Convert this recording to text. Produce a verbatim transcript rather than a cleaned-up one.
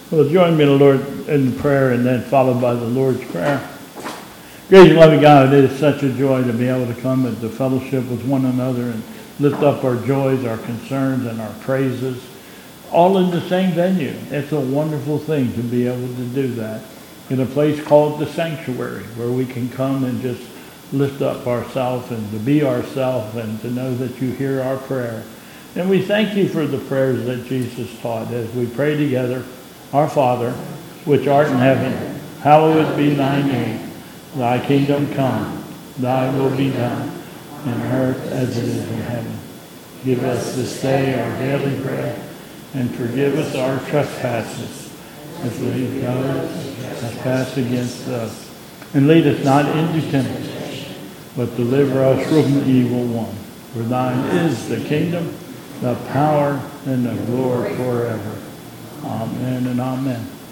Well, join me in the Lord in prayer and then followed by the Lord's Prayer. Gracious and loving God, it is such a joy to be able to come and to fellowship with one another and lift up our joys, our concerns, and our praises, all in the same venue. It's a wonderful thing to be able to do that in a place called the sanctuary, where we can come and just lift up ourselves and to be ourselves and to know that you hear our prayer. And we thank you for the prayers that Jesus taught as we pray together. Our Father, which art in heaven, hallowed be thy name. Thy kingdom come, thy will be done, in earth as it is in heaven. Give us this day our daily bread, and forgive us our trespasses, as we trespass against us. And lead us not into temptation, but deliver us from the evil one. For thine is the kingdom, the power, and the glory forever. Amen and amen.